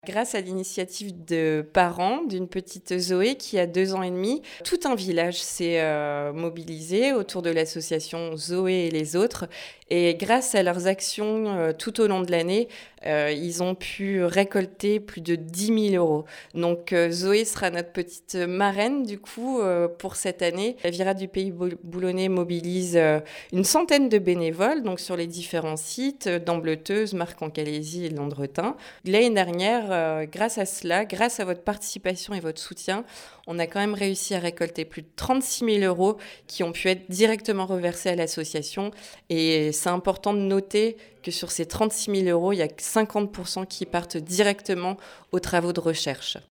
Grâce à l'initiative de parents d'une petite Zoé qui a 2 ans et demi, tout un village s'est mobilisé autour de l'association Zoé et les autres. Et grâce à leurs actions tout au long de l'année, ils ont pu récolter plus de 10 000 euros. Donc Zoé sera notre petite marraine du coup pour cette année. La Virade du Pays Boulonnais mobilise une centaine de bénévoles donc sur les différents sites d'Ambleteuse, Marc-en-Calaisis et Landretin. L'année dernière, grâce à cela, grâce à votre participation et votre soutien, on a quand même réussi à récolter plus de 36 000 euros qui ont pu être directement reversés à l'association. Et c'est important de noter que sur ces 36 000 euros, il y a que 50% qui partent directement aux travaux de recherche.